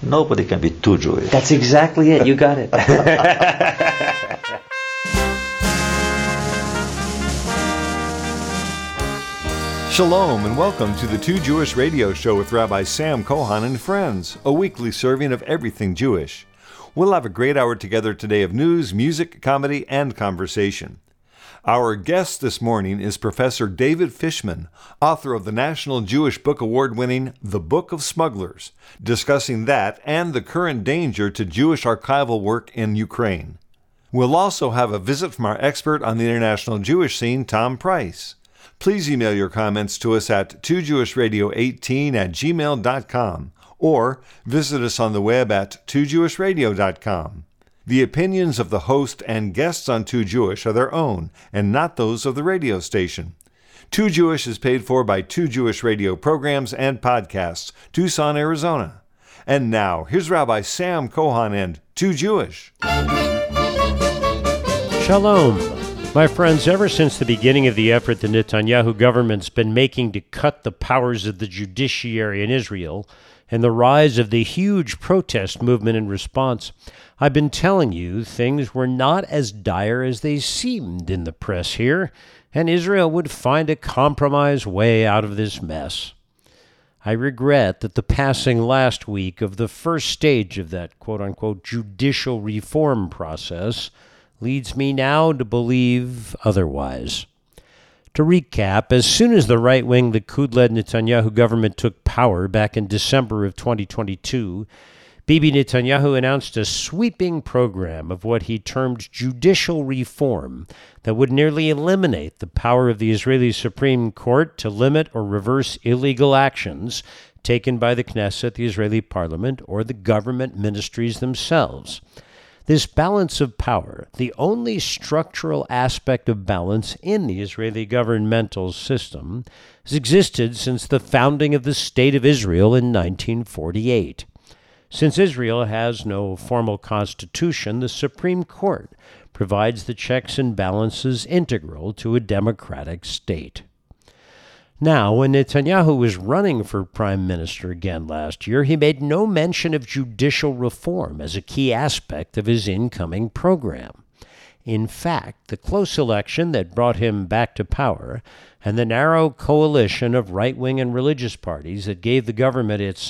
Nobody can be too Jewish. That's exactly it. You got it. Shalom and welcome to the Too Jewish Radio Show with Rabbi Sam Kohan and friends, a weekly serving of everything Jewish. We'll have a great hour together today of news, music, comedy, and conversation. Our guest this morning is Professor David Fishman, author of the National Jewish Book Award-winning The Book of Smugglers, discussing that and the current danger to Jewish archival work in Ukraine. We'll also have a visit from our expert on the international Jewish scene, Tom Price. Please email your comments to us at twojewishradio18@gmail.com or visit us on the web at twojewishradio.com. The opinions of the host and guests on Too Jewish are their own and not those of the radio station. Too Jewish is paid for by Too Jewish Radio programs and podcasts, Tucson, Arizona. And now, here's Rabbi Sam Kohan and Too Jewish. Shalom. My friends, ever since the beginning of the effort the Netanyahu government's been making to cut the powers of the judiciary in Israel and the rise of the huge protest movement in response, I've been telling you things were not as dire as they seemed in the press here, and Israel would find a compromise way out of this mess. I regret that the passing last week of the first stage of that quote-unquote judicial reform process leads me now to believe otherwise. To recap, as soon as the right-wing Likud-led Netanyahu government took power back in December of 2022, Bibi Netanyahu announced a sweeping program of what he termed judicial reform that would nearly eliminate the power of the Israeli Supreme Court to limit or reverse illegal actions taken by the Knesset, the Israeli parliament, or the government ministries themselves. This balance of power, the only structural aspect of balance in the Israeli governmental system, has existed since the founding of the State of Israel in 1948. Since Israel has no formal constitution, the Supreme Court provides the checks and balances integral to a democratic state. Now, when Netanyahu was running for prime minister again last year, he made no mention of judicial reform as a key aspect of his incoming program. In fact, the close election that brought him back to power and the narrow coalition of right-wing and religious parties that gave the government its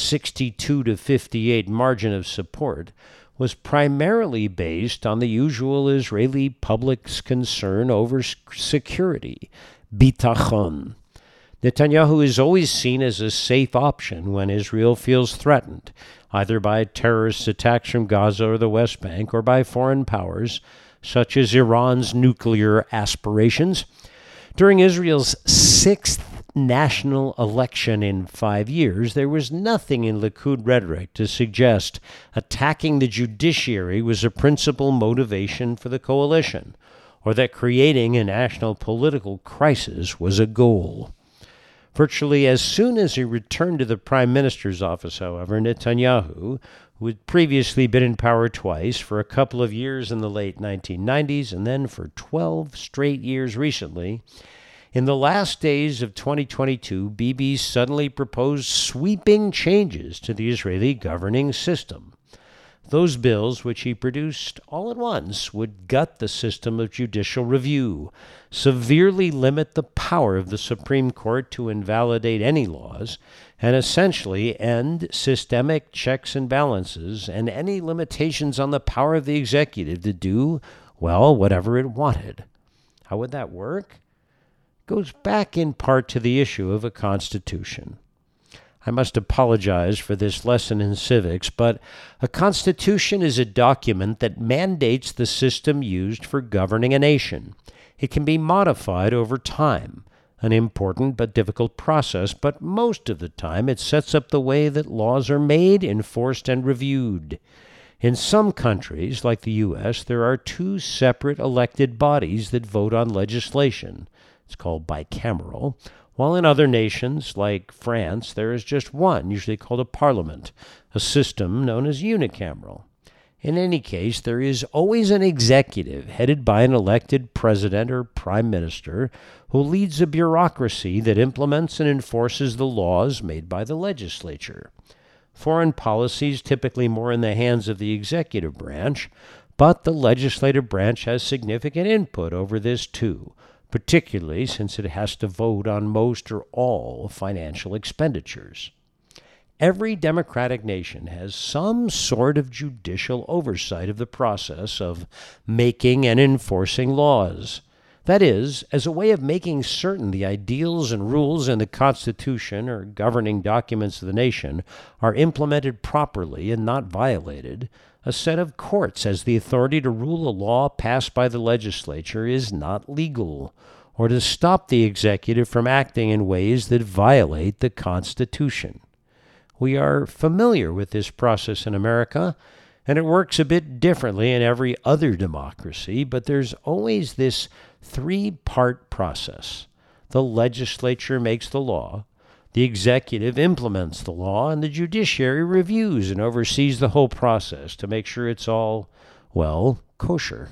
62-58 margin of support was primarily based on the usual Israeli public's concern over security, bitachon. Netanyahu is always seen as a safe option when Israel feels threatened, either by terrorist attacks from Gaza or the West Bank or by foreign powers, such as Iran's nuclear aspirations. During Israel's sixth national election in 5 years, there was nothing in Likud rhetoric to suggest attacking the judiciary was a principal motivation for the coalition, or that creating a national political crisis was a goal. Virtually as soon as he returned to the prime minister's office, however, Netanyahu, who had previously been in power twice, for a couple of years in the late 1990s and then for 12 straight years recently, in the last days of 2022, Bibi suddenly proposed sweeping changes to the Israeli governing system. Those bills, which he produced all at once, would gut the system of judicial review, severely limit the power of the Supreme Court to invalidate any laws, and essentially end systemic checks and balances and any limitations on the power of the executive to do, well, whatever it wanted. How would that work? It goes back in part to the issue of a constitution. I must apologize for this lesson in civics, but a constitution is a document that mandates the system used for governing a nation. It can be modified over time, an important but difficult process, but most of the time it sets up the way that laws are made, enforced, and reviewed. In some countries, like the U.S., there are two separate elected bodies that vote on legislation. It's called bicameral. While in other nations, like France, there is just one, usually called a parliament, a system known as unicameral. In any case, there is always an executive headed by an elected president or prime minister who leads a bureaucracy that implements and enforces the laws made by the legislature. Foreign policy is typically more in the hands of the executive branch, but the legislative branch has significant input over this too, particularly since it has to vote on most or all financial expenditures. Every democratic nation has some sort of judicial oversight of the process of making and enforcing laws. That is, as a way of making certain the ideals and rules in the Constitution or governing documents of the nation are implemented properly and not violated, a set of courts has the authority to rule a law passed by the legislature is not legal, or to stop the executive from acting in ways that violate the Constitution. We are familiar with this process in America, and it works a bit differently in every other democracy, but there's always this three-part process. The legislature makes the law, the executive implements the law, and the judiciary reviews and oversees the whole process to make sure it's all, well, kosher.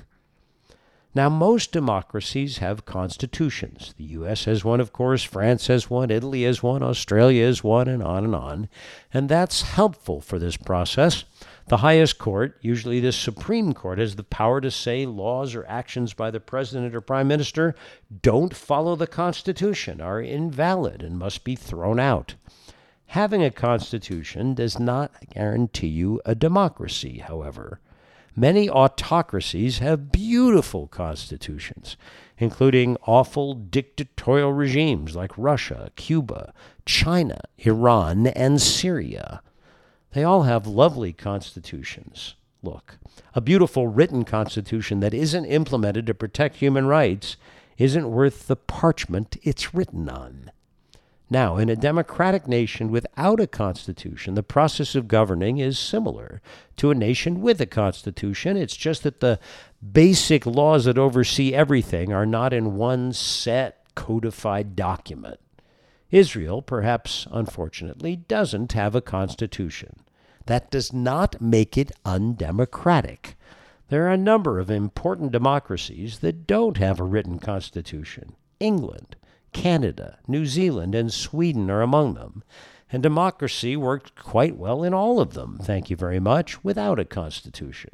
Now, most democracies have constitutions. The U.S. has one, of course, France has one, Italy has one, Australia has one, and on, and that's helpful for this process. The highest court, usually the Supreme Court, has the power to say laws or actions by the president or prime minister don't follow the Constitution, are invalid, and must be thrown out. Having a constitution does not guarantee you a democracy, however. Many autocracies have beautiful constitutions, including awful dictatorial regimes like Russia, Cuba, China, Iran, and Syria. They all have lovely constitutions. Look, a beautiful written constitution that isn't implemented to protect human rights isn't worth the parchment it's written on. Now, in a democratic nation without a constitution, the process of governing is similar to a nation with a constitution. It's just that the basic laws that oversee everything are not in one set codified document. Israel, perhaps unfortunately, doesn't have a constitution. That does not make it undemocratic. There are a number of important democracies that don't have a written constitution. England, Canada, New Zealand, and Sweden are among them, and democracy worked quite well in all of them, thank you very much, without a constitution.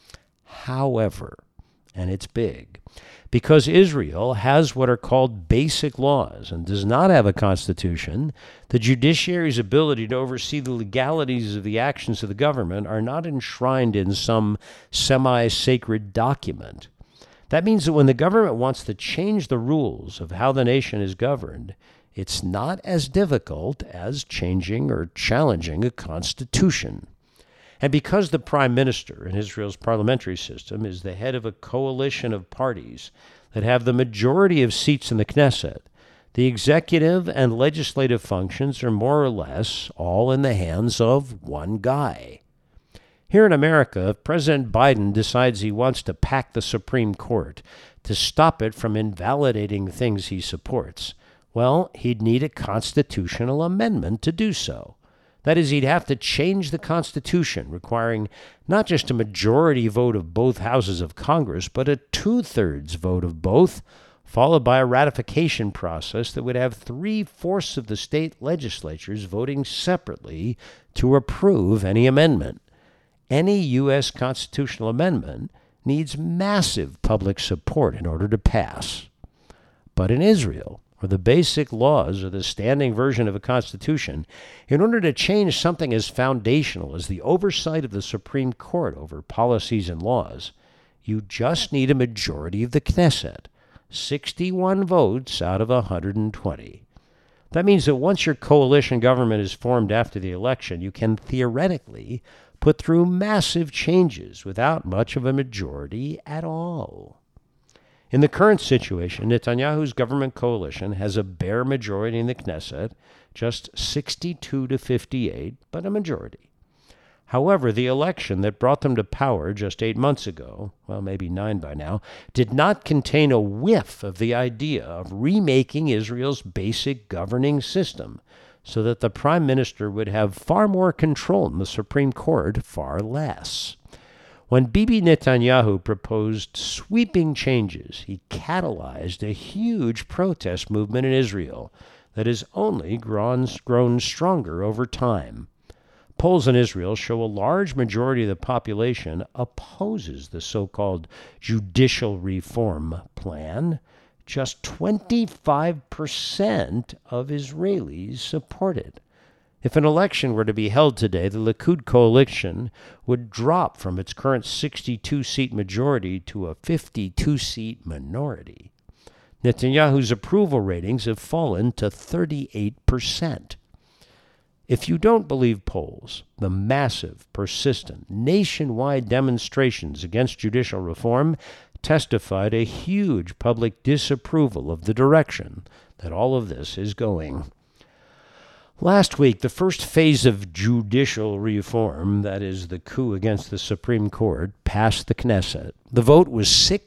However, and it's big, because Israel has what are called basic laws and does not have a constitution, the judiciary's ability to oversee the legalities of the actions of the government are not enshrined in some semi-sacred document. That means that when the government wants to change the rules of how the nation is governed, it's not as difficult as changing or challenging a constitution. And because the prime minister in Israel's parliamentary system is the head of a coalition of parties that have the majority of seats in the Knesset, the executive and legislative functions are more or less all in the hands of one guy. Here in America, if President Biden decides he wants to pack the Supreme Court to stop it from invalidating things he supports, well, he'd need a constitutional amendment to do so. That is, he'd have to change the Constitution, requiring not just a majority vote of both houses of Congress, but a two-thirds vote of both, followed by a ratification process that would have 3/4 of the state legislatures voting separately to approve any amendment. Any U.S. constitutional amendment needs massive public support in order to pass. But in Israel, where the basic laws are the standing version of a constitution, in order to change something as foundational as the oversight of the Supreme Court over policies and laws, you just need a majority of the Knesset, 61 votes out of 120. That means that once your coalition government is formed after the election, you can theoretically put through massive changes without much of a majority at all. In the current situation, Netanyahu's government coalition has a bare majority in the Knesset, just 62 to 58, but a majority. However, the election that brought them to power just 8 months ago, well, maybe 9 by now, did not contain a whiff of the idea of remaking Israel's basic governing system so that the prime minister would have far more control in the Supreme Court, far less. When Bibi Netanyahu proposed sweeping changes, he catalyzed a huge protest movement in Israel that has only grown stronger over time. Polls in Israel show a large majority of the population opposes the so-called judicial reform plan. Just 25% of Israelis support it. If an election were to be held today, the Likud coalition would drop from its current 62-seat majority to a 52-seat minority. Netanyahu's approval ratings have fallen to 38%. If you don't believe polls, the massive, persistent, nationwide demonstrations against judicial reform testify to huge public disapproval of the direction that all of this is going. Last week, the first phase of judicial reform, that is the coup against the Supreme Court, passed the Knesset. The vote was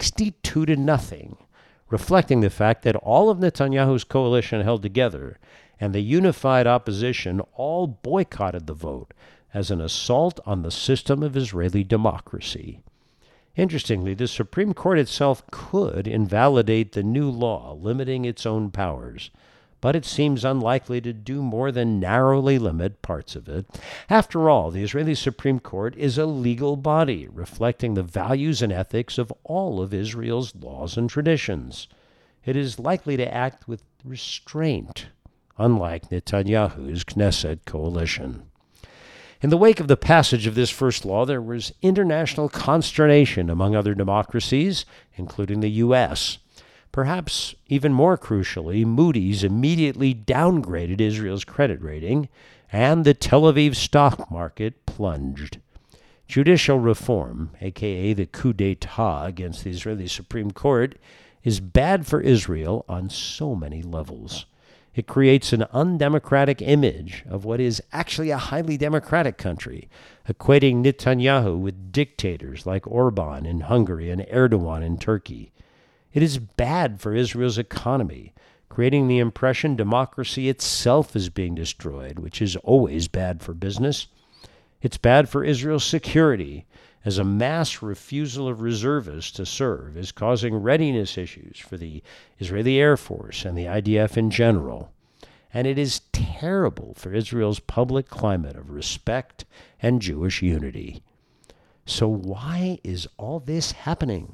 62-0, reflecting the fact that all of Netanyahu's coalition held together and the unified opposition all boycotted the vote as an assault on the system of Israeli democracy. Interestingly, the Supreme Court itself could invalidate the new law limiting its own powers, but it seems unlikely to do more than narrowly limit parts of it. After all, the Israeli Supreme Court is a legal body reflecting the values and ethics of all of Israel's laws and traditions. It is likely to act with restraint, unlike Netanyahu's Knesset coalition. In the wake of the passage of this first law, there was international consternation among other democracies, including the U.S. Perhaps even more crucially, Moody's immediately downgraded Israel's credit rating, and the Tel Aviv stock market plunged. Judicial reform, aka the coup d'etat against the Israeli Supreme Court, is bad for Israel on so many levels. It creates an undemocratic image of what is actually a highly democratic country, equating Netanyahu with dictators like Orban in Hungary and Erdogan in Turkey. It is bad for Israel's economy, creating the impression democracy itself is being destroyed, which is always bad for business. It's bad for Israel's security, as a mass refusal of reservists to serve is causing readiness issues for the Israeli Air Force and the IDF in general. And it is terrible for Israel's public climate of respect and Jewish unity. So why is all this happening?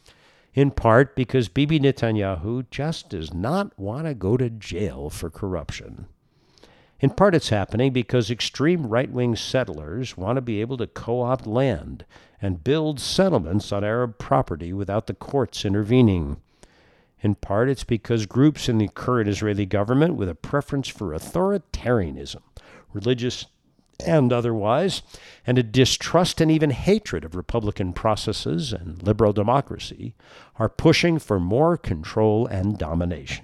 In part because Bibi Netanyahu just does not want to go to jail for corruption. In part, it's happening because extreme right-wing settlers want to be able to co-opt land and build settlements on Arab property without the courts intervening. In part, it's because groups in the current Israeli government with a preference for authoritarianism, religious and otherwise, and a distrust and even hatred of republican processes and liberal democracy, are pushing for more control and domination.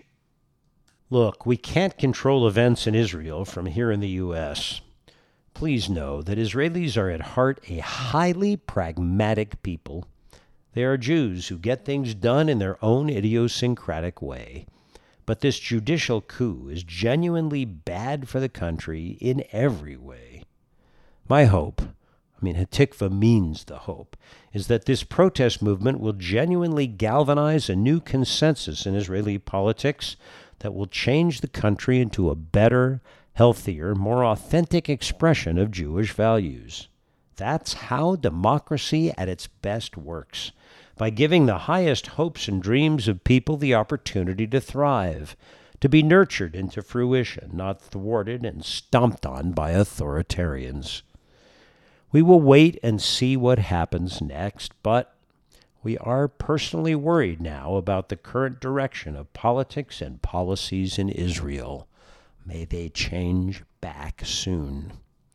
Look, we can't control events in Israel from here in the U.S. Please know that Israelis are at heart a highly pragmatic people. They are Jews who get things done in their own idiosyncratic way. But this judicial coup is genuinely bad for the country in every way. My hope, Hatikva means the hope, is that this protest movement will genuinely galvanize a new consensus in Israeli politics that will change the country into a better, healthier, more authentic expression of Jewish values. That's how democracy at its best works, by giving the highest hopes and dreams of people the opportunity to thrive, to be nurtured into fruition, not thwarted and stomped on by authoritarians. We will wait and see what happens next, but we are personally worried now about the current direction of politics and policies in Israel. May they change back soon.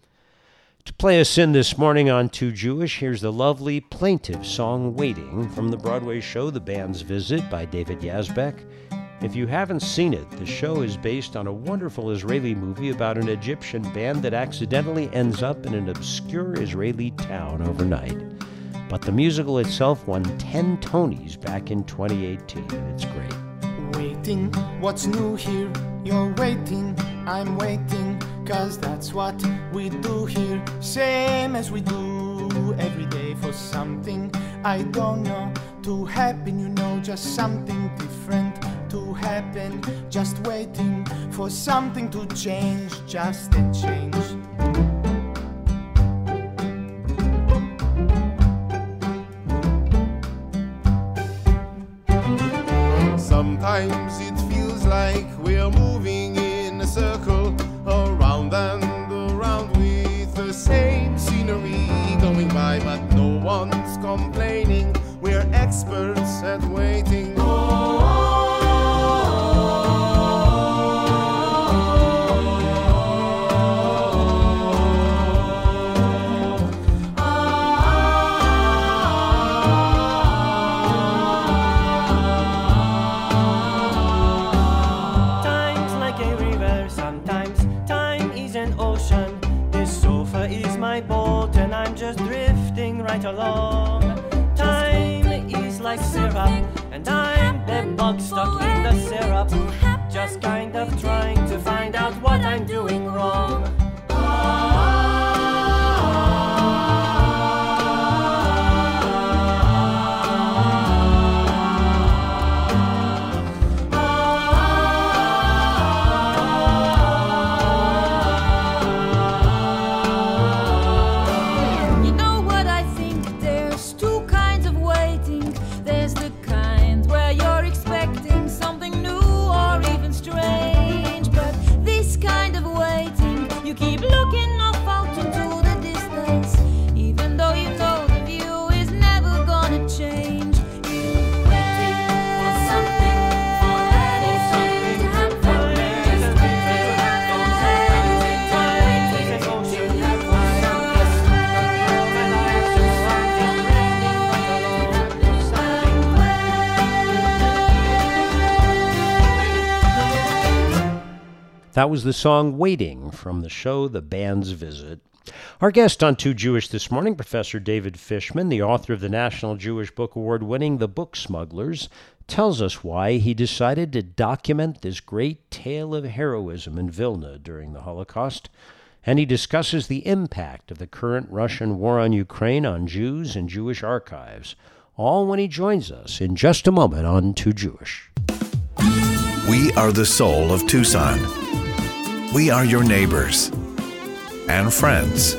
To play us in this morning on Too Jewish, here's the lovely plaintive song Waiting from the Broadway show The Band's Visit by David Yazbek. If you haven't seen it, the show is based on a wonderful Israeli movie about an Egyptian band that accidentally ends up in an obscure Israeli town overnight. But the musical itself won 10 Tonys back in 2018. It's great. Waiting, what's new here? You're waiting, I'm waiting, 'cause that's what we do here. Same as we do every day for something I don't know to happen, just something different to happen. Just waiting for something to change, just a change. Sometimes it feels like we're moving in a circle, around and around with the same scenery going by, but no one's complaining. We're experts at waiting. Right along. Time is like syrup, and I'm the bug stuck in the syrup, just kind of trying to find out what I'm doing wrong. That was the song Waiting from the show The Band's Visit. Our guest on Too Jewish this morning, Professor David Fishman, the author of the National Jewish Book Award winning The Book Smugglers, tells us why he decided to document this great tale of heroism in Vilna during the Holocaust, and he discusses the impact of the current Russian war on Ukraine on Jews and Jewish archives, all when he joins us in just a moment on Too Jewish. We are the soul of Tucson. We are your neighbors and friends.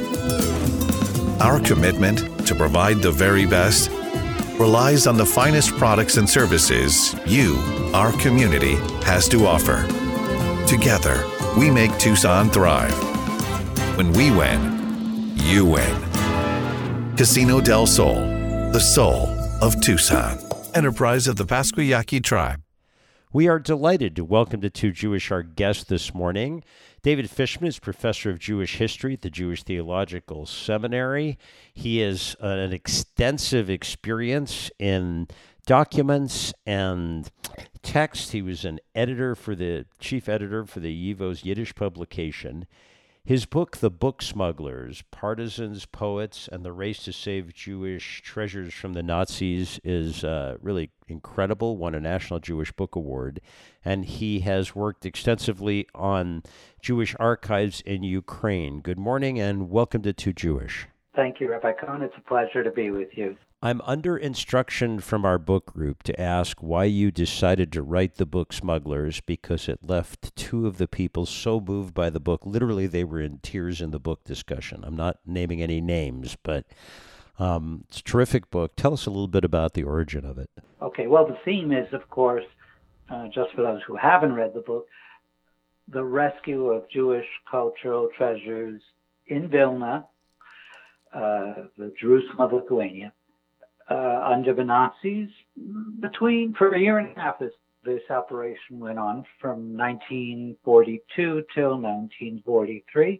Our commitment to provide the very best relies on the finest products and services you, our community, has to offer. Together, we make Tucson thrive. When we win, you win. Casino del Sol, the soul of Tucson. Enterprise of the Pasquayaqui Tribe. We are delighted to welcome to Too Jewish our guest this morning. David Fishman is professor of Jewish history at the Jewish Theological Seminary. He has an extensive experience in documents and text. He was an editor for the chief editor for the YIVO's Yiddish publication. His book, The Book Smugglers, Partisans, Poets, and the Race to Save Jewish Treasures from the Nazis, is really incredible, won a National Jewish Book Award, and he has worked extensively on Jewish archives in Ukraine. Good morning, and welcome to Too Jewish. Thank you, Rabbi Cohen. It's a pleasure to be with you. I'm under instruction from our book group to ask why you decided to write The Book Smugglers, because it left two of the people so moved by the book. Literally, they were in tears in the book discussion. I'm not naming any names, but it's a terrific book. Tell us a little bit about the origin of it. Okay, well, the theme is, of course, just for those who haven't read the book, the rescue of Jewish cultural treasures in Vilna, the Jerusalem of Lithuania, under the Nazis. For a year and a half, this operation went on from 1942 till 1943,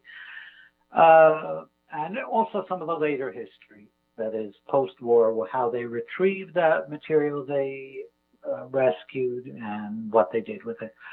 and also some of the later history, that is post-war, how they retrieved that material they rescued and what they did with it.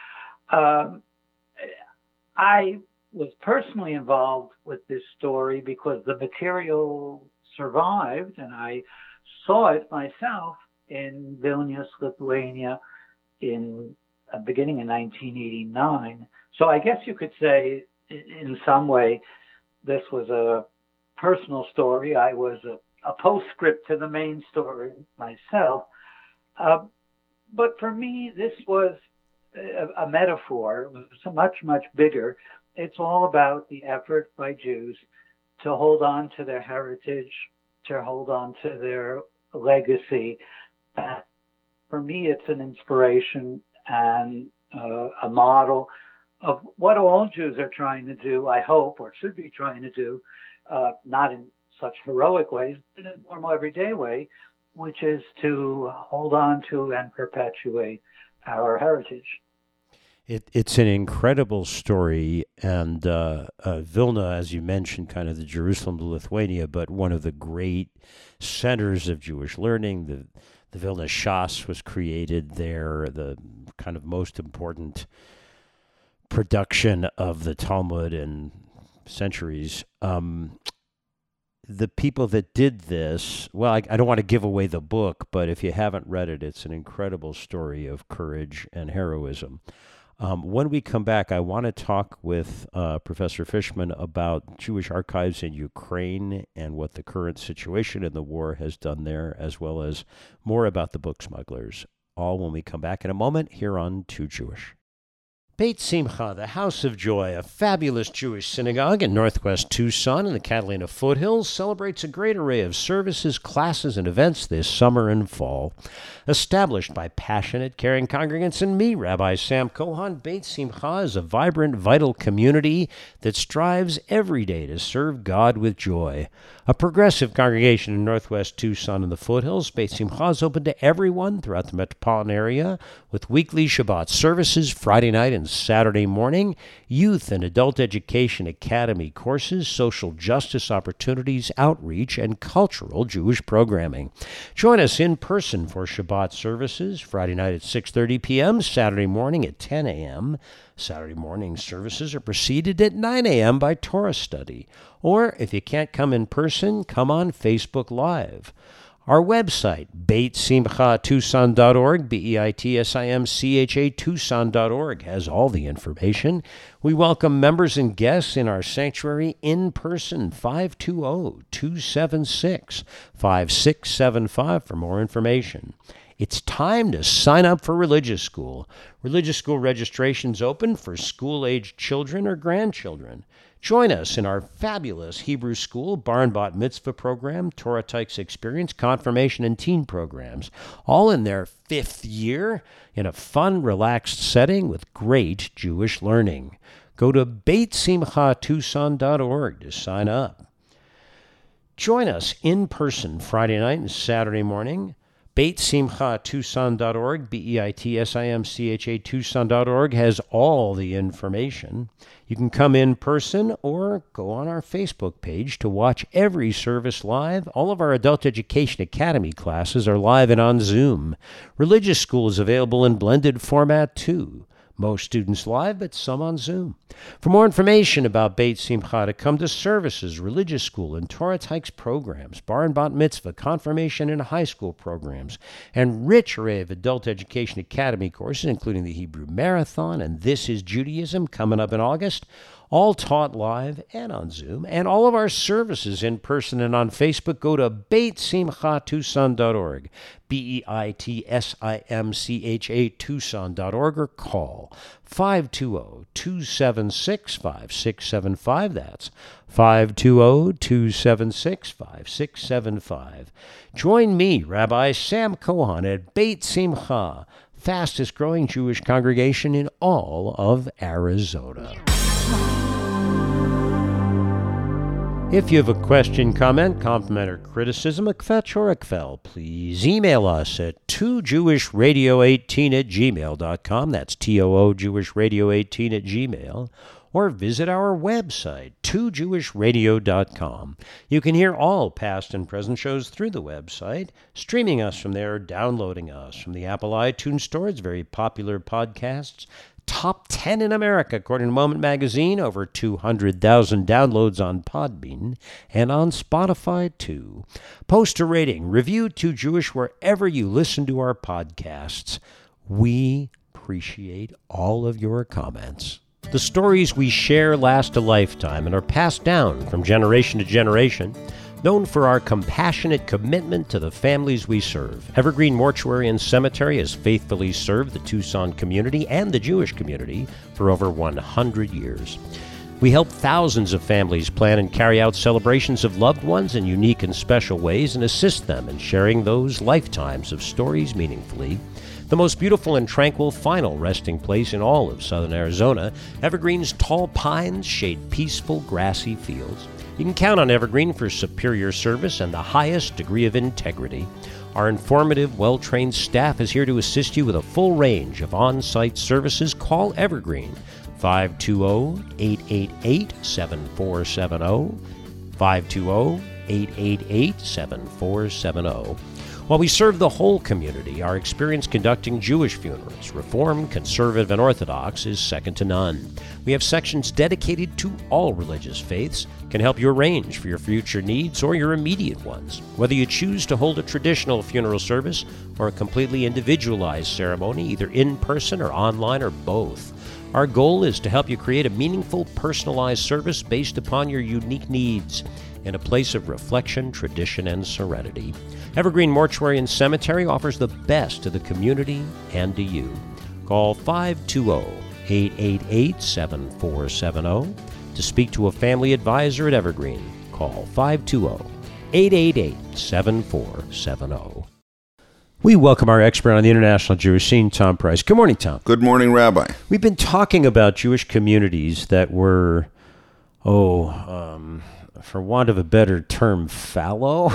I was personally involved with this story because the material survived, and I saw it myself in Vilnius, Lithuania, in beginning in 1989. So I guess you could say, in some way, this was a personal story. I was a postscript to the main story myself. But for me, this was a metaphor. It was much, much bigger. It's all about the effort by Jews to hold on to their heritage, to hold on to their legacy, for me, it's an inspiration and a model of what all Jews are trying to do, I hope, or should be trying to do, not in such heroic ways, but in a normal everyday way, which is to hold on to and perpetuate our heritage. It's an incredible story, and Vilna, as you mentioned, kind of the Jerusalem of Lithuania, but one of the great centers of Jewish learning. The Vilna Shas was created there, the kind of most important production of the Talmud in centuries. The people that did this, well, I don't want to give away the book, but if you haven't read it, it's an incredible story of courage and heroism. When we come back, I want to talk with Professor Fishman about Jewish archives in Ukraine and what the current situation in the war has done there, as well as more about the book smugglers. All when we come back in a moment here on Too Jewish. Beit Simcha, the House of Joy, a fabulous Jewish synagogue in northwest Tucson in the Catalina foothills, celebrates a great array of services, classes, and events this summer and fall. Established by passionate, caring congregants and me, Rabbi Sam Cohen, Beit Simcha is a vibrant, vital community that strives every day to serve God with joy. A progressive congregation in northwest Tucson in the foothills, Beit Simcha is open to everyone throughout the metropolitan area with weekly Shabbat services Friday night and Saturday morning, youth and adult education academy courses, social justice opportunities, outreach, and cultural Jewish programming. Join us in person for Shabbat services Friday night at 6:30 p.m., Saturday morning at 10 a.m. Saturday morning services are preceded at 9 a.m. by Torah study. Or if you can't come in person, come on Facebook Live. Our website, beitsimchatucson.org, BEITSIMCHA Tucson.org, has all the information. We welcome members and guests in our sanctuary in person, 520-276-5675 for more information. It's time to sign up for Religious School. Religious School registration's open for school-aged children or grandchildren. Join us in our fabulous Hebrew School, Bar and Bat Mitzvah program, Torah Tykes Experience, Confirmation, and Teen programs, all in their 5th year in a fun, relaxed setting with great Jewish learning. Go to beitsimchatucson.org to sign up. Join us in person Friday night and Saturday morning. BeitSimchaTucson.org, BEITSIMCHA Tucson.org has all the information. You can come in person or go on our Facebook page to watch every service live. All of our Adult Education Academy classes are live and on Zoom. Religious School is available in blended format too. Most students live, but some on Zoom. For more information about Beit Simcha, to come to services, Religious School, and Torah Tykes programs, Bar and Bat Mitzvah, Confirmation, and high school programs, and rich array of Adult Education Academy courses, including the Hebrew Marathon and This is Judaism, coming up in August, all taught live and on Zoom, and all of our services in person and on Facebook. Go to BeitSimchaTucson.org, BEITSIMCHA Tucson.org, or call 520-276-5675. That's 520-276-5675. Join me, Rabbi Sam Cohen, at Beit Simcha, fastest growing Jewish congregation in all of Arizona. If you have a question, comment, compliment, or criticism, a kvetch or a kvel, please email us at 2jewishradio18@gmail.com. That's TOOJewishradio18@gmail. Or visit our website, 2jewishradio.com. You can hear all past and present shows through the website, streaming us from there, downloading us from the Apple iTunes Store. It's very popular podcasts. Top 10 in America, according to Moment Magazine. Over 200,000 downloads on Podbean and on Spotify, too. Post a rating. Review Too Jewish wherever you listen to our podcasts. We appreciate all of your comments. The stories we share last a lifetime and are passed down from generation to generation. Known for our compassionate commitment to the families we serve, Evergreen Mortuary and Cemetery has faithfully served the Tucson community and the Jewish community for over 100 years. We help thousands of families plan and carry out celebrations of loved ones in unique and special ways and assist them in sharing those lifetimes of stories meaningfully. The most beautiful and tranquil final resting place in all of southern Arizona, Evergreen's tall pines shade peaceful, grassy fields. You can count on Evergreen for superior service and the highest degree of integrity. Our informative, well-trained staff is here to assist you with a full range of on-site services. Call Evergreen, 520-888-7470, 520-888-7470. While we serve the whole community, our experience conducting Jewish funerals, Reformed, Conservative, and Orthodox, is second to none. We have sections dedicated to all religious faiths, can help you arrange for your future needs or your immediate ones. Whether you choose to hold a traditional funeral service or a completely individualized ceremony, either in person or online or both, our goal is to help you create a meaningful, personalized service based upon your unique needs in a place of reflection, tradition, and serenity. Evergreen Mortuary and Cemetery offers the best to the community and to you. Call 520-888-7470 to speak to a family advisor at Evergreen. Call 520-888-7470. We welcome our expert on the international Jewish scene, Tom Price. Good morning, Tom. Good morning, Rabbi. We've been talking about Jewish communities that were, for want of a better term, fallow,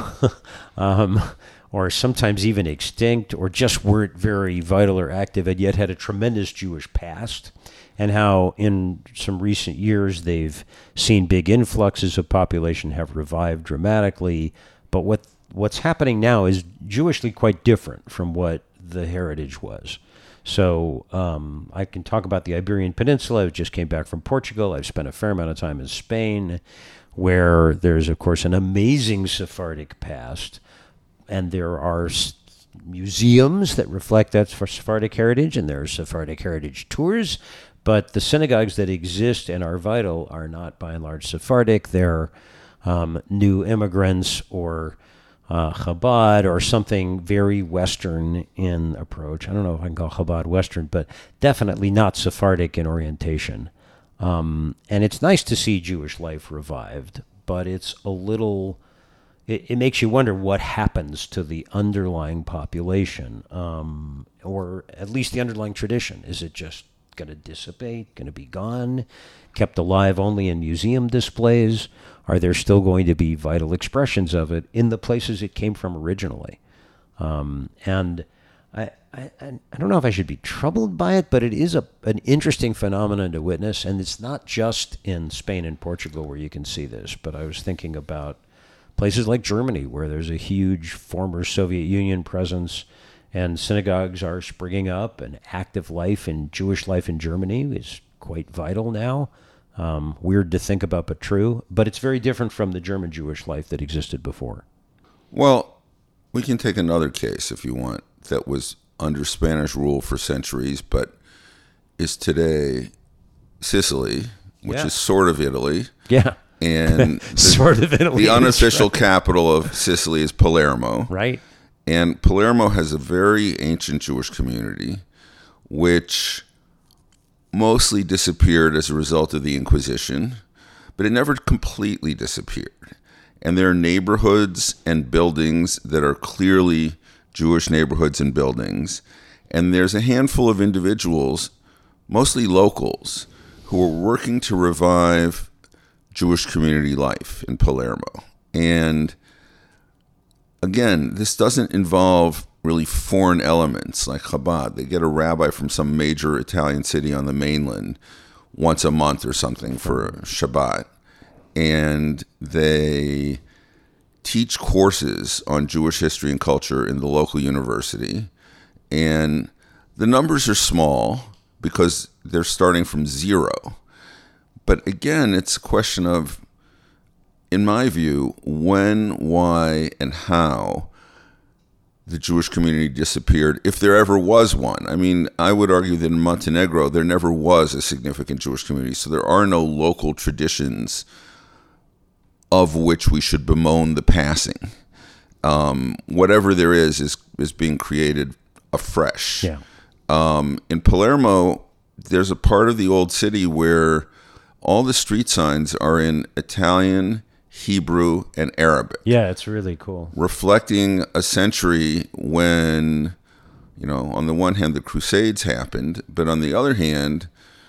or sometimes even extinct, or just weren't very vital or active, and yet had a tremendous Jewish past, and how in some recent years they've seen big influxes of population have revived dramatically. But what's happening now is Jewishly quite different from what the heritage was. So I can talk about the Iberian Peninsula. I just came back from Portugal. I've spent a fair amount of time in Spain, where there's, of course, an amazing Sephardic past, and there are museums that reflect that Sephardic heritage, and there are Sephardic heritage tours, but the synagogues that exist and are vital are not, by and large, Sephardic. They're new immigrants or Chabad or something very Western in approach. I don't know if I can call Chabad Western, but definitely not Sephardic in orientation. And it's nice to see Jewish life revived, but it's a little, it makes you wonder what happens to the underlying population, or at least the underlying tradition. Is it just going to dissipate, going to be gone, kept alive only in museum displays? Are there still going to be vital expressions of it in the places it came from originally? And I don't know if I should be troubled by it, but it is an interesting phenomenon to witness, and it's not just in Spain and Portugal where you can see this, but I was thinking about places like Germany, where there's a huge former Soviet Union presence, and synagogues are springing up, and active life and Jewish life in Germany is quite vital now. Weird to think about, but true. But it's very different from the German Jewish life that existed before. Well, we can take another case, if you want, that was under Spanish rule for centuries, but is today Sicily, which is sort of Italy. Yeah. And sort of Italy. The unofficial capital of Sicily is Palermo. Right. And Palermo has a very ancient Jewish community, which mostly disappeared as a result of the Inquisition, but it never completely disappeared. And there are neighborhoods and buildings that are clearly Jewish neighborhoods and buildings. And there's a handful of individuals, mostly locals, who are working to revive Jewish community life in Palermo. And again, this doesn't involve really foreign elements like Chabad. They get a rabbi from some major Italian city on the mainland once a month or something for Shabbat. And they teach courses on Jewish history and culture in the local university. And the numbers are small because they're starting from zero. But again, it's a question of, in my view, when, why, and how the Jewish community disappeared, if there ever was one. I mean, I would argue that in Montenegro, there never was a significant Jewish community, so there are no local traditions of which we should bemoan the passing. Whatever there is being created afresh. Yeah. In Palermo, there's a part of the old city where all the street signs are in Italian, Hebrew, and Arabic. Yeah, it's really cool. Reflecting a century when, on the one hand, the Crusades happened, but on the other hand,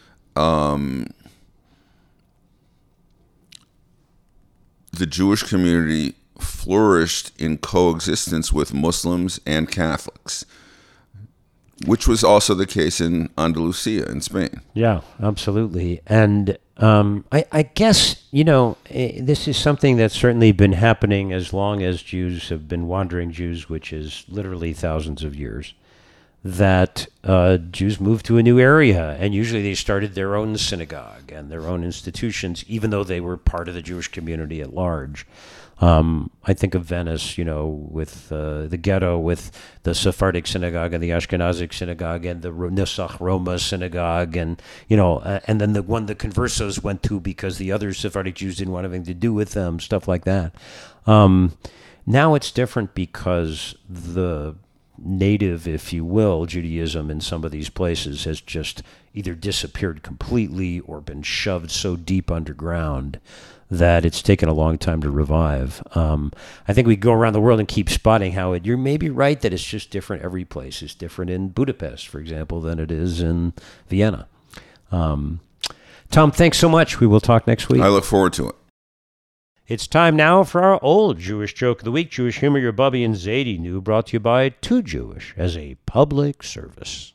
the Jewish community flourished in coexistence with Muslims and Catholics, which was also the case in Andalusia in Spain. Yeah, absolutely. And I guess, this is something that's certainly been happening as long as Jews have been wandering Jews, which is literally thousands of years, that Jews moved to a new area, and usually they started their own synagogue and their own institutions, even though they were part of the Jewish community at large. I think of Venice, with the ghetto, with the Sephardic synagogue and the Ashkenazic synagogue and the Nusach Roma synagogue, and and then the one the conversos went to because the other Sephardic Jews didn't want anything to do with them, stuff like that. Now it's different because the native, if you will, Judaism in some of these places has just either disappeared completely or been shoved so deep underground that it's taken a long time to revive. I think we go around the world and keep spotting how you're maybe right that it's just different every place. It's different in Budapest, for example, than it is in Vienna. Tom, thanks so much. We will talk next week. I look forward to it. It's time now for our old Jewish joke of the week. Jewish humor your Bubby and Zadie knew, brought to you by Too Jewish as a public service.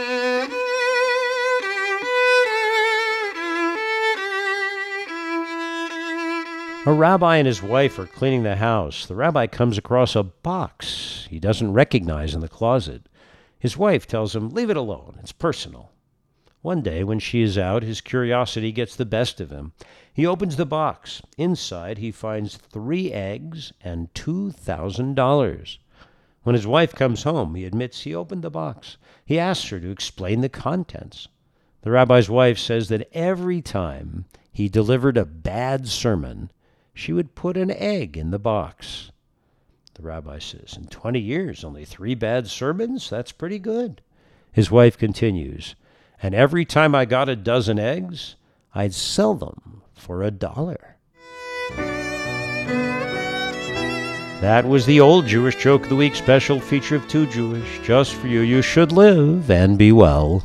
A rabbi and his wife are cleaning the house. The rabbi comes across a box he doesn't recognize in the closet. His wife tells him, "Leave it alone. It's personal." One day, when she is out, his curiosity gets the best of him. He opens the box. Inside, he finds 3 eggs and $2,000. When his wife comes home, he admits he opened the box. He asks her to explain the contents. The rabbi's wife says that every time he delivered a bad sermon, she would put an egg in the box. The rabbi says, "In 20 years, only 3 bad sermons? That's pretty good." His wife continues, "And every time I got a dozen eggs, I'd sell them for $1. That was the old Jewish joke of the week, special feature of Too Jewish. Just for you. You should live and be well.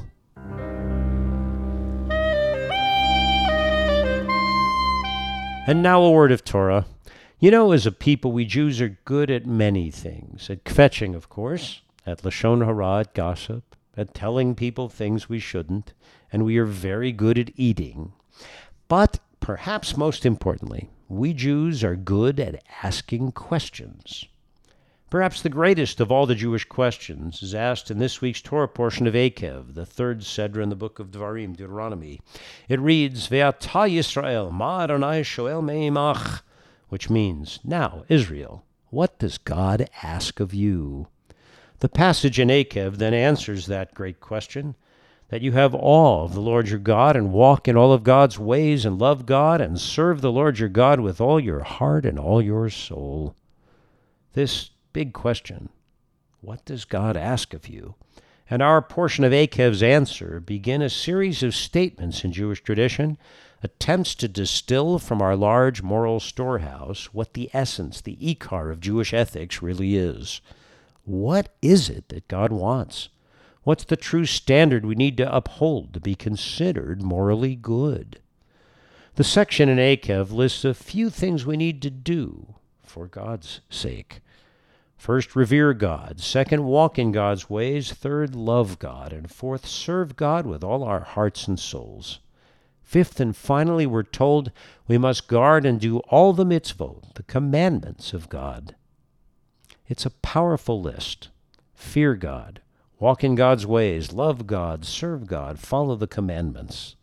And now a word of Torah. As a people, we Jews are good at many things. At kvetching, of course. At lashon hara, at gossip. At telling people things we shouldn't. And we are very good at eating. But perhaps most importantly, we Jews are good at asking questions. Perhaps the greatest of all the Jewish questions is asked in this week's Torah portion of Akev, the 3rd Sedra in the book of Devarim, Deuteronomy. It reads, Ve'ata Yisrael, ma Adonai shoel me'imach, which means, "Now, Israel, what does God ask of you?" The passage in Akev then answers that great question, that you have awe of the Lord your God and walk in all of God's ways and love God and serve the Lord your God with all your heart and all your soul. This big question, what does God ask of you? And our portion of Akev's answer begin a series of statements in Jewish tradition, attempts to distill from our large moral storehouse what the essence, the ikar of Jewish ethics really is. What is it that God wants? What's the true standard we need to uphold to be considered morally good? The section in Akev lists a few things we need to do for God's sake. First, revere God. Second, walk in God's ways. Third, love God. And fourth, serve God with all our hearts and souls. Fifth, and finally, we're told we must guard and do all the mitzvot, the commandments of God. It's a powerful list. Fear God. Walk in God's ways, love God, serve God, follow the commandments.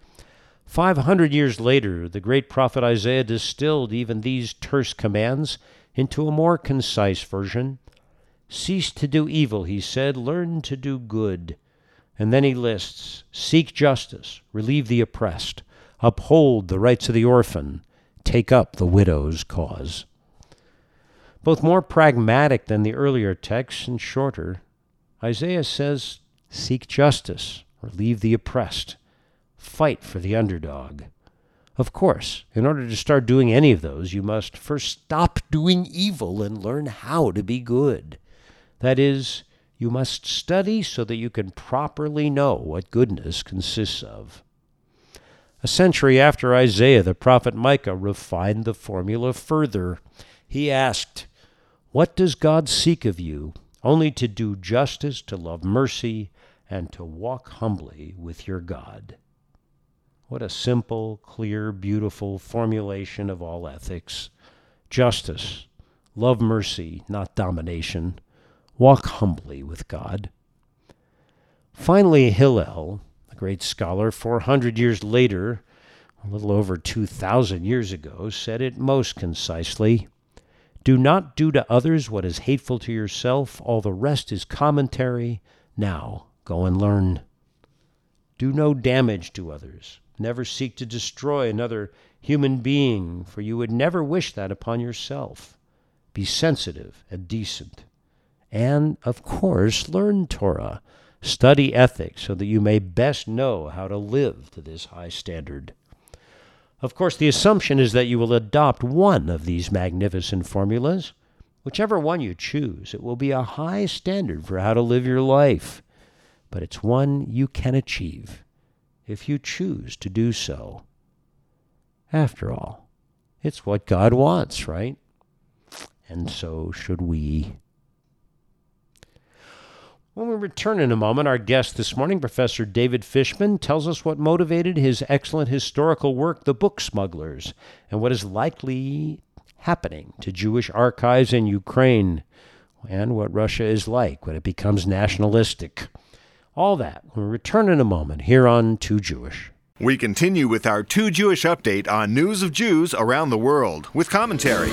500 years later, the great prophet Isaiah distilled even these terse commands into a more concise version. Cease to do evil, he said, learn to do good. And then he lists, seek justice, relieve the oppressed, uphold the rights of the orphan, take up the widow's cause. Both more pragmatic than the earlier texts and shorter, Isaiah says, seek justice, relieve the oppressed, fight for the underdog. Of course, in order to start doing any of those, you must first stop doing evil and learn how to be good. That is, you must study so that you can properly know what goodness consists of. A century after Isaiah, the prophet Micah refined the formula further. He asked, "What does God seek of you? Only to do justice, to love mercy, and to walk humbly with your God." What a simple, clear, beautiful formulation of all ethics. Justice, love mercy, not domination. Walk humbly with God. Finally, Hillel, the great scholar, 400 years later, a little over 2,000 years ago, said it most concisely. Do not do to others what is hateful to yourself. All the rest is commentary. Now go and learn. Do no damage to others. Never seek to destroy another human being, for you would never wish that upon yourself. Be sensitive and decent. And, of course, learn Torah. Study ethics so that you may best know how to live to this high standard. Of course, the assumption is that you will adopt one of these magnificent formulas. Whichever one you choose, it will be a high standard for how to live your life. But it's one you can achieve if you choose to do so. After all, it's what God wants, right? And so should we. When we return in a moment, our guest this morning, Professor David Fishman, tells us what motivated his excellent historical work, The Book Smugglers, and what is likely happening to Jewish archives in Ukraine, and what Russia is like when it becomes nationalistic. All that when we return in a moment here on Too Jewish. We continue with our Too Jewish update on news of Jews around the world with commentary.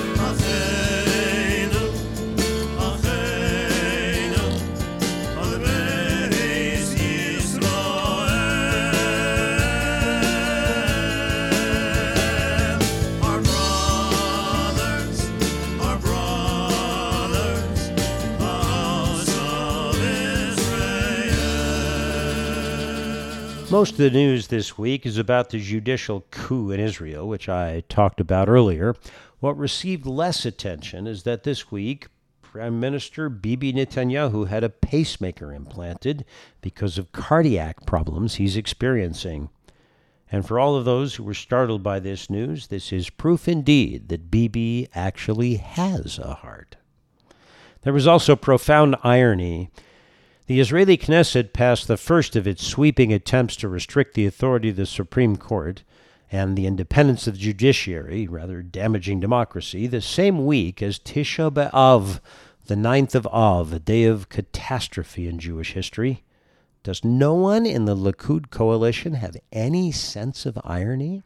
Most of the news this week is about the judicial coup in Israel, which I talked about earlier. What received less attention is that this week, Prime Minister Bibi Netanyahu had a pacemaker implanted because of cardiac problems he's experiencing. And for all of those who were startled by this news, this is proof indeed that Bibi actually has a heart. There was also profound irony. The Israeli Knesset passed the first of its sweeping attempts to restrict the authority of the Supreme Court and the independence of the judiciary, rather damaging democracy, the same week as Tisha B'Av, the 9th of Av, a day of catastrophe in Jewish history. Does no one in the Likud coalition have any sense of irony?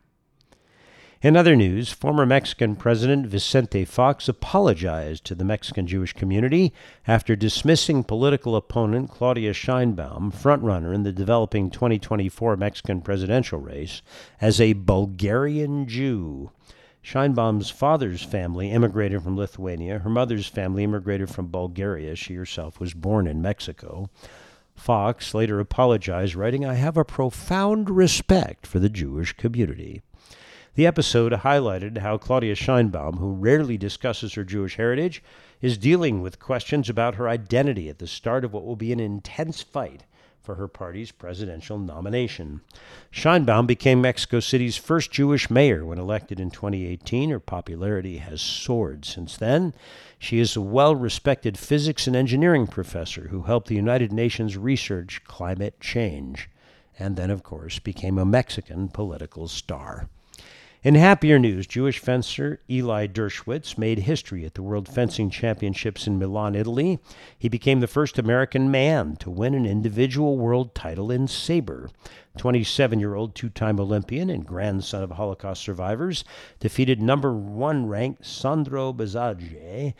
In other news, former Mexican President Vicente Fox apologized to the Mexican Jewish community after dismissing political opponent Claudia Sheinbaum, frontrunner in the developing 2024 Mexican presidential race, as a Bulgarian Jew. Sheinbaum's father's family immigrated from Lithuania. Her mother's family immigrated from Bulgaria. She herself was born in Mexico. Fox later apologized, writing, "I have a profound respect for the Jewish community." The episode highlighted how Claudia Sheinbaum, who rarely discusses her Jewish heritage, is dealing with questions about her identity at the start of what will be an intense fight for her party's presidential nomination. Sheinbaum became Mexico City's first Jewish mayor when elected in 2018. Her popularity has soared since then. She is a well-respected physics and engineering professor who helped the United Nations research climate change, and then, of course, became a Mexican political star. In happier news, Jewish fencer Eli Dershowitz made history at the World Fencing Championships in Milan, Italy. He became the first American man to win an individual world title in saber. 27-year-old two-time Olympian and grandson of Holocaust survivors defeated number 1 ranked Sandro Bazadje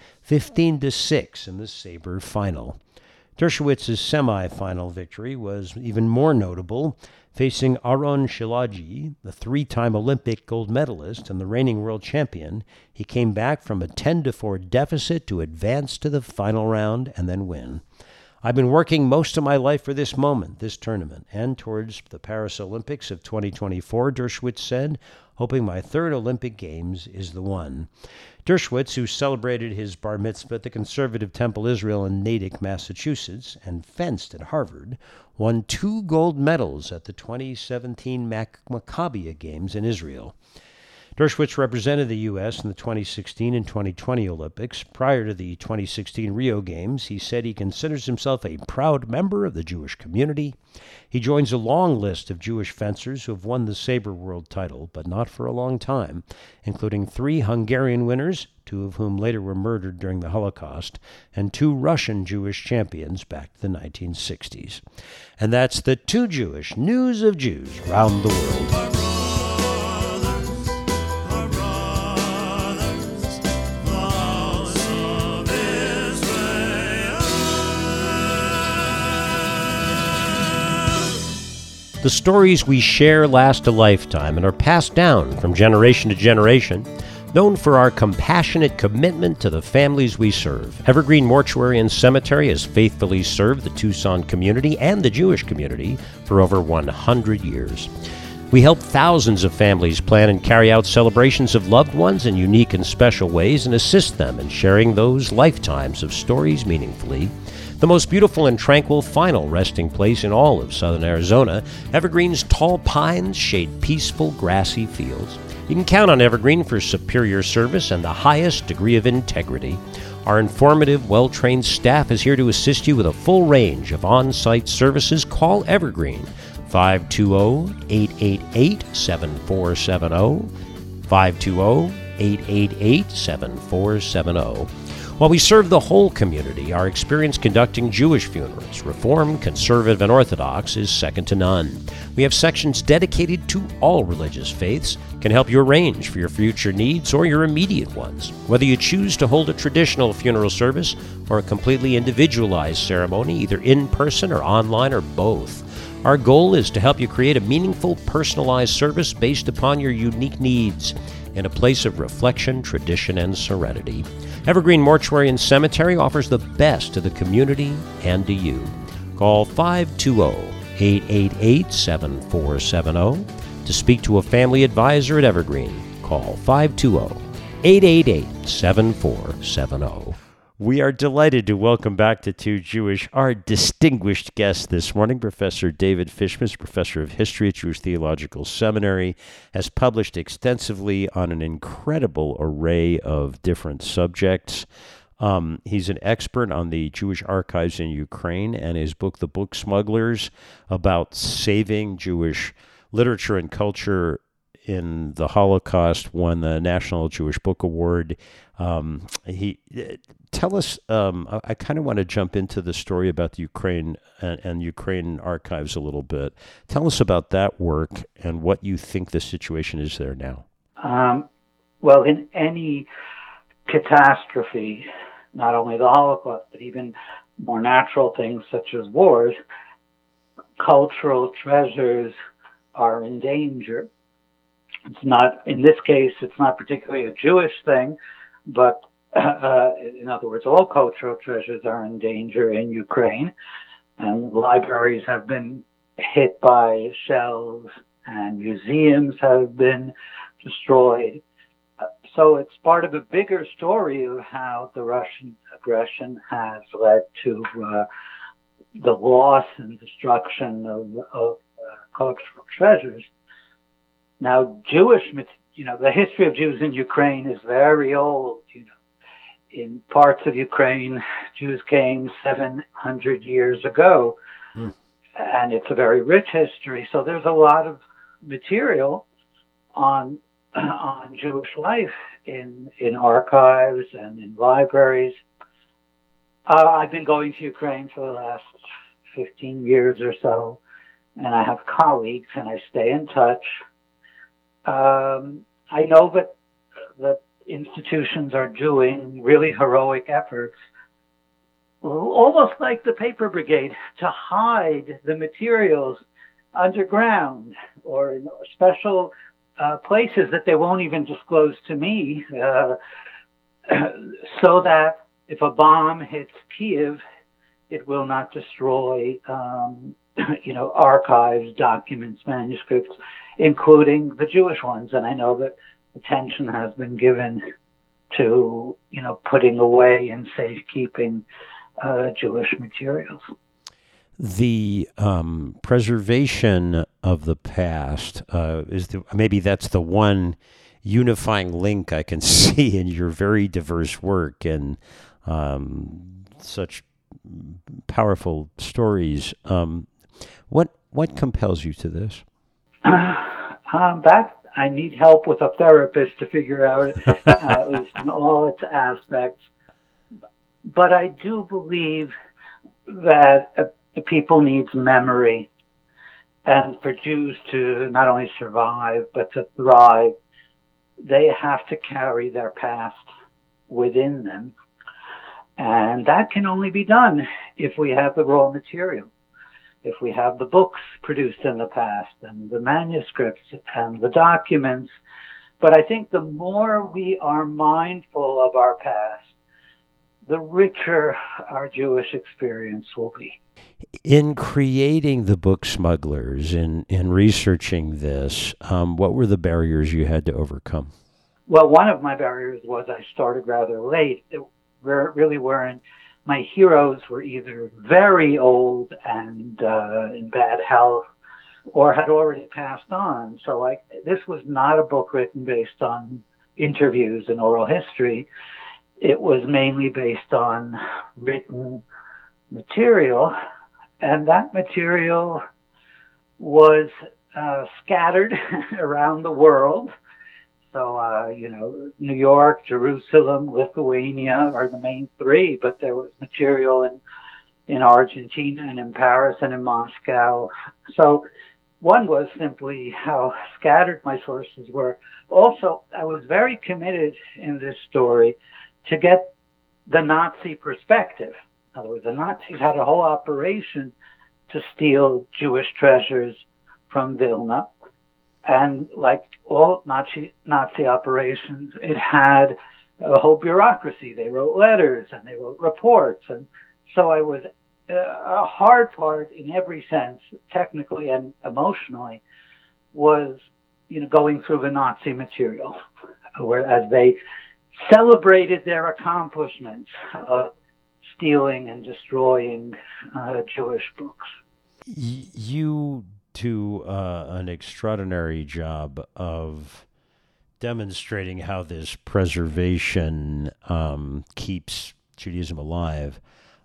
15-6 in the saber final. Dershowitz's semi-final victory was even more notable. Facing Aron Shilagi, the 3-time Olympic gold medalist and the reigning world champion, he came back from a 10-4 deficit to advance to the final round and then win. I've been working most of my life for this moment, this tournament, and towards the Paris Olympics of 2024, Dershowitz said, hoping my third Olympic Games is the one. Dershowitz, who celebrated his bar mitzvah at the Conservative Temple Israel in Natick, Massachusetts, and fenced at Harvard, won 2 gold medals at the 2017 Maccabiah Games in Israel. Dershowitz represented the U.S. in the 2016 and 2020 Olympics. Prior to the 2016 Rio Games, he said he considers himself a proud member of the Jewish community. He joins a long list of Jewish fencers who have won the Sabre World title, but not for a long time, including 3 Hungarian winners, 2 of whom later were murdered during the Holocaust, and 2 Russian Jewish champions back to the 1960s. And that's the Too Jewish News of Jews Round the World. The stories we share last a lifetime and are passed down from generation to generation, known for our compassionate commitment to the families we serve. Evergreen Mortuary and Cemetery has faithfully served the Tucson community and the Jewish community for over 100 years. We help thousands of families plan and carry out celebrations of loved ones in unique and special ways and assist them in sharing those lifetimes of stories meaningfully. The most beautiful and tranquil final resting place in all of southern Arizona, Evergreen's tall pines shade peaceful, grassy fields. You can count on Evergreen for superior service and the highest degree of integrity. Our informative, well-trained staff is here to assist you with a full range of on-site services. Call Evergreen, 520-888-7470, 520-888-7470. While we serve the whole community, our experience conducting Jewish funerals, Reformed, Conservative, and Orthodox, is second to none. We have sections dedicated to all religious faiths, can help you arrange for your future needs or your immediate ones. Whether you choose to hold a traditional funeral service or a completely individualized ceremony, either in person or online or both, our goal is to help you create a meaningful, personalized service based upon your unique needs in a place of reflection, tradition, and serenity. Evergreen Mortuary and Cemetery offers the best to the community and to you. Call 520-888-7470 to speak to a family advisor at Evergreen. Call 520-888-7470. We are delighted to welcome back to Too Jewish our distinguished guest this morning, Professor David Fishman, Professor of History at Jewish Theological Seminary, has published extensively on an incredible array of different subjects. He's an expert on the Jewish archives in Ukraine, and his book, The Book Smugglers, about saving Jewish literature and culture in the Holocaust, won the National Jewish Book Award. Tell us, I kind of want to jump into the story about the Ukraine and Ukraine archives a little bit. Tell us about that work and what you think the situation is there now. Well, in any catastrophe, not only the Holocaust, but even more natural things such as wars, cultural treasures are in danger. It's not, in this case, it's not particularly a Jewish thing, but in other words, all cultural treasures are in danger in Ukraine, and libraries have been hit by shells, and museums have been destroyed. So it's part of a bigger story of how the Russian aggression has led to the loss and destruction of cultural treasures. Now, the history of Jews in Ukraine is very old. In parts of Ukraine, Jews came 700 years ago, and it's a very rich history. So there's a lot of material on Jewish life in archives and in libraries. I've been going to Ukraine for the last 15 years or so, and I have colleagues, and I stay in touch. I know that institutions are doing really heroic efforts, almost like the Paper Brigade, to hide the materials underground or in special places that they won't even disclose to me, so that if a bomb hits Kiev, It will not destroy, archives, documents, manuscripts, including the Jewish ones. And I know that attention has been given to, putting away and safekeeping Jewish materials. The preservation of the past maybe that's the one unifying link I can see in your very diverse work and such powerful stories. What compels you to this? That I need help with a therapist to figure out, at least in all its aspects. But I do believe that the people needs memory, and for Jews to not only survive but to thrive, they have to carry their past within them, and that can only be done if we have the raw material, if we have the books produced in the past and the manuscripts and the documents. But I think the more we are mindful of our past, the richer our Jewish experience will be. In creating the book Smugglers, in researching this, what were the barriers you had to overcome? Well, one of my barriers was I started rather late. It really weren't. My heroes were either very old and in bad health, or had already passed on. So this was not a book written based on interviews and oral history. It was mainly based on written material, and that material was scattered around the world. So, New York, Jerusalem, Lithuania are the main three, but there was material in Argentina and in Paris and in Moscow. So one was simply how scattered my sources were. Also, I was very committed in this story to get the Nazi perspective. In other words, the Nazis had a whole operation to steal Jewish treasures from Vilna. And like all Nazi operations, it had a whole bureaucracy. They wrote letters and they wrote reports. And so I was a hard part in every sense, technically and emotionally, was going through the Nazi material, whereas they celebrated their accomplishments of stealing and destroying Jewish books. You do an extraordinary job of demonstrating how this preservation keeps Judaism alive.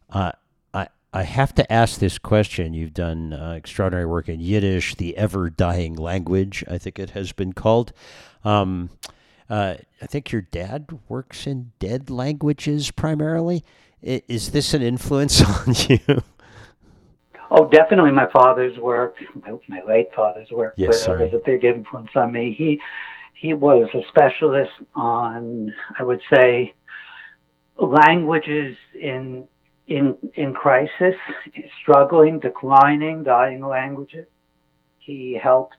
I have to ask this question. You've done extraordinary work in Yiddish, the ever-dying language, I think it has been called. I think your dad works in dead languages primarily. Is this an influence on you? Oh, definitely my father's work, my late father's work, was a big influence on me. He was a specialist on, I would say, languages in crisis, struggling, declining, dying languages. He helped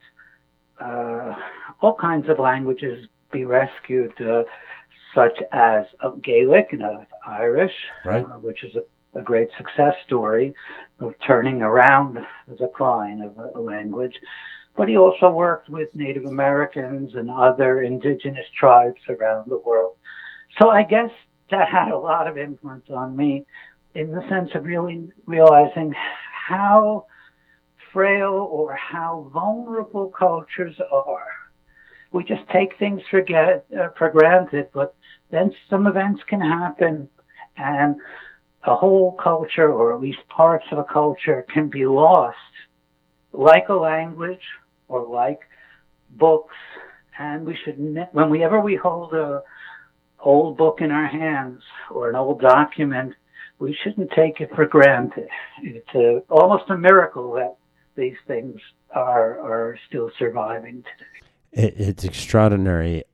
all kinds of languages be rescued, such as Gaelic and Irish, right. Which is a great success story of turning around the decline of a language. But he also worked with Native Americans and other indigenous tribes around the world. So I guess that had a lot of influence on me in the sense of really realizing how frail or how vulnerable cultures are. We just take things for granted, but then some events can happen and a whole culture, or at least parts of a culture, can be lost, like a language or like books. And we should, whenever we hold an old book in our hands or an old document, we shouldn't take it for granted. It's almost a miracle that these things are still surviving today. It's extraordinary.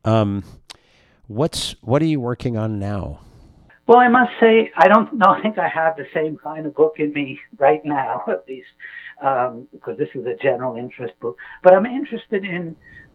What are you working on now? Well, I must say, I think I have the same kind of book in me right now, at least, because this is a general interest book. But I'm interested in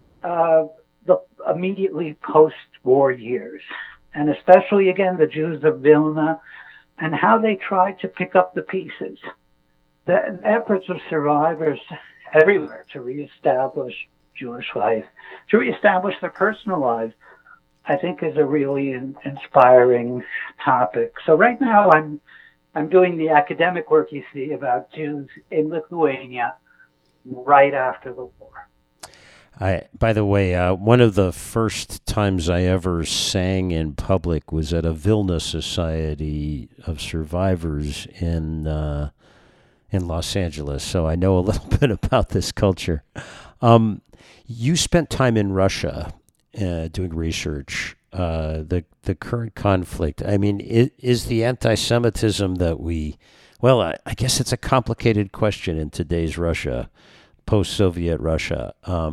the immediately post-war years, and especially, again, the Jews of Vilna, and how they tried to pick up the pieces. The efforts of survivors everywhere to reestablish Jewish life, to reestablish their personal lives, I think is a really inspiring topic. So right now I'm doing the academic work, you see, about Jews in Lithuania right after the war. By the way, one of the first times I ever sang in public was at a Vilna Society of Survivors in Los Angeles, so I know a little bit about this culture. You spent time in Russia doing research. The current conflict. I mean, is the anti-Semitism that I guess it's a complicated question in today's Russia, post-Soviet Russia.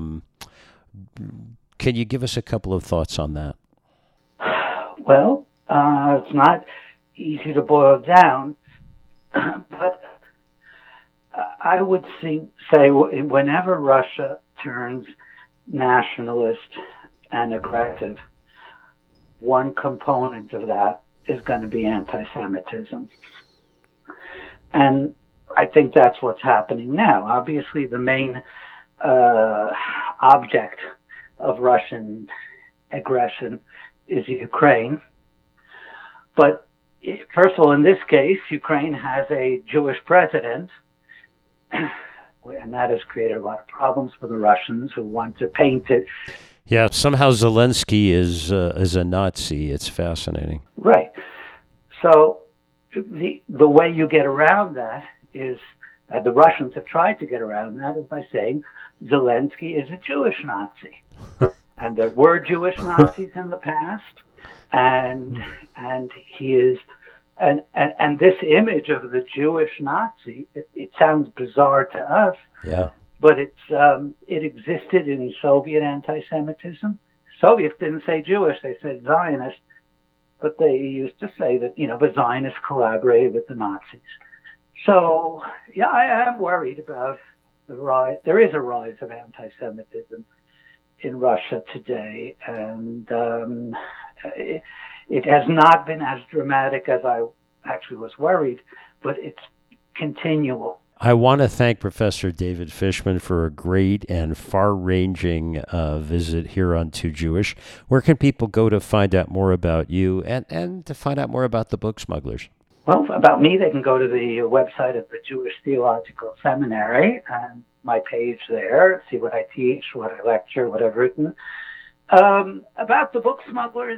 Can you give us a couple of thoughts on that? Well, it's not easy to boil down, but I would say whenever Russia turns nationalist and aggressive, one component of that is going to be anti-Semitism. And I think that's what's happening now. Obviously, the main object of Russian aggression is Ukraine. But first of all, in this case, Ukraine has a Jewish president, and that has created a lot of problems for the Russians who want to paint it. Yeah, somehow Zelensky is a Nazi. It's fascinating. Right. So the way you get around that is, the Russians have tried to get around that is by saying Zelensky is a Jewish Nazi. And there were Jewish Nazis in the past, and he is, and this image of the Jewish Nazi, it sounds bizarre to us, yeah, but it existed in Soviet anti-Semitism. Soviets didn't say Jewish; they said Zionist, but they used to say that the Zionists collaborated with the Nazis. So yeah, I am worried about the rise. There is a rise of anti-Semitism in Russia today, and it has not been as dramatic as I actually was worried, but it's continual. I want to thank Professor David Fishman for a great and far-ranging visit here on Too Jewish. Where can people go to find out more about you and to find out more about the Book Smugglers? Well, about me, they can go to the website of the Jewish Theological Seminary and my page there, see what I teach, what I lecture, what I've written. About the Book Smugglers,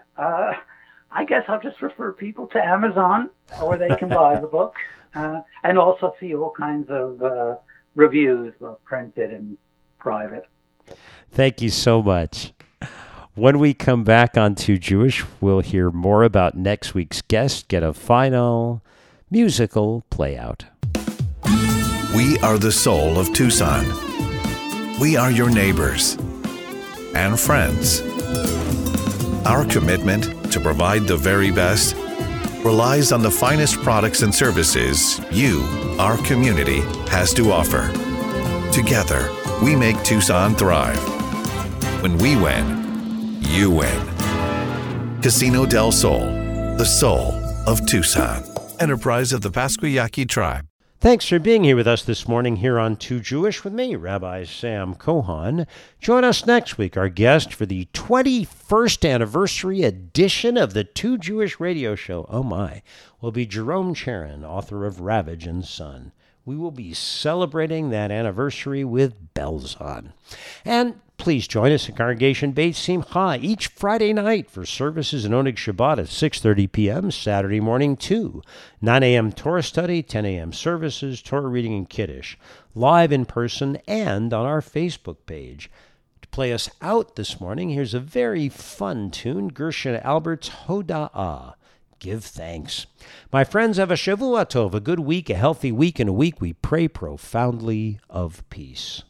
I guess I'll just refer people to Amazon, where they can buy the book, and also see all kinds of reviews, both printed and private. Thank you so much. When we come back on Too Jewish, we'll hear more about next week's guest, get a final musical play-out. We are the soul of Tucson. We are your neighbors and friends. Our commitment to provide the very best relies on the finest products and services you, our community, has to offer. Together, we make Tucson thrive. When we win, you win. Casino del Sol, the soul of Tucson. Enterprise of the Pasquayaqui Tribe. Thanks for being here with us this morning here on Too Jewish with me, Rabbi Sam Cohan. Join us next week. Our guest for the 21st anniversary edition of the Too Jewish radio show, oh my, will be Jerome Charon, author of Ravage and Son. We will be celebrating that anniversary with bells on. And please join us at Congregation Beit Simcha each Friday night for services in Oneg Shabbat at 6:30 p.m., Saturday morning too. 9 a.m. Torah study, 10 a.m. services, Torah reading and Kiddush, live in person and on our Facebook page. To play us out this morning, here's a very fun tune, Gershon Albert's Hoda'ah. Give thanks. My friends, have a Shavua Tov, a good week, a healthy week, and a week we pray profoundly of peace.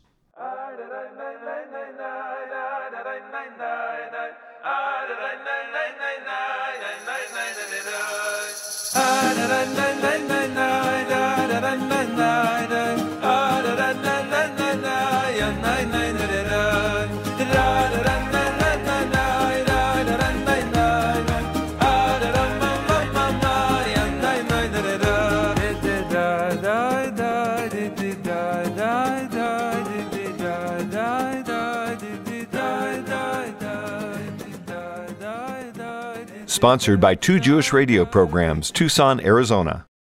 sponsored by Two Jewish Radio Programs, Tucson, Arizona.